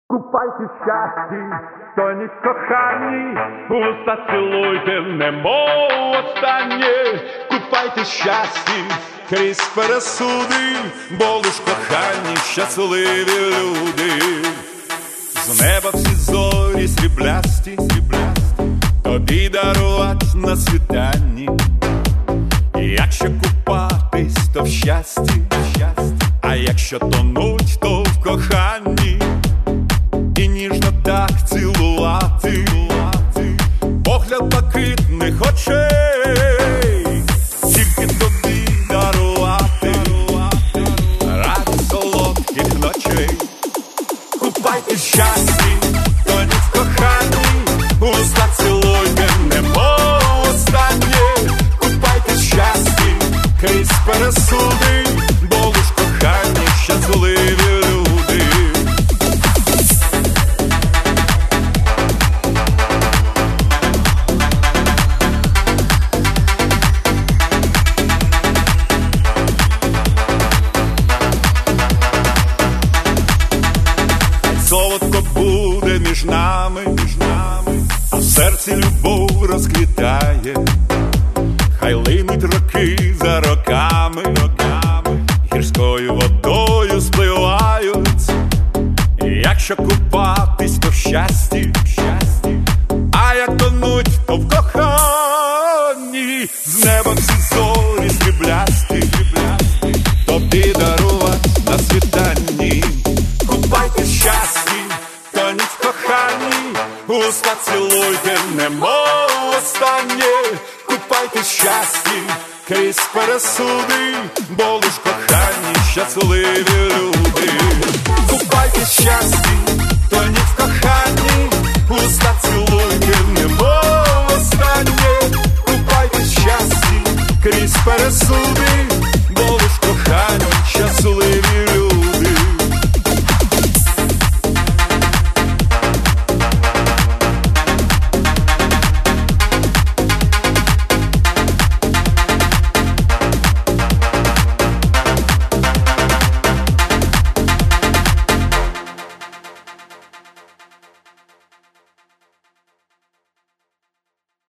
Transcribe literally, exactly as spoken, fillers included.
Купайте щасті, тоніть кохані, уста цілуйте, немов останнє. Купайте щасті крізь пересуди, бо лиш кохані щасливі люди. З неба всі зорі сріблясті, сріблясті, тобі дарувать на світанні. Якщо купатись, то в щасті, а якщо тонуть, то в коханні. І ніжно так цілувати, погляд блакитних очей, тільки тобі дарувати радість солодких ночей. Купайте щасті, тоніть в коханні, уста цілуйте, немов останнє. Купайте щасті крізь пересуди, бо лиш кохані щасливі люди. Солодко буде між нами, між нами, а в серці любов розквітає. Хай линуть роки за роками, роками, гірською водою спливають. Якщо купатись, то в щасті, в щасті, а як тонуть, то в коханні. З неба всі зорі сріблясті, сріблясті, тобі дарувати на світанні. Купайте щасті, тоніть в коханні, уста цілуйте, немов останнє. Купайте щасті крізь пересуди, бо лиш кохані щасливі люди. Купайте щасті, тоніть в коханні, уста цілуйте, немов останнє. Купайте щасті крізь пересуди,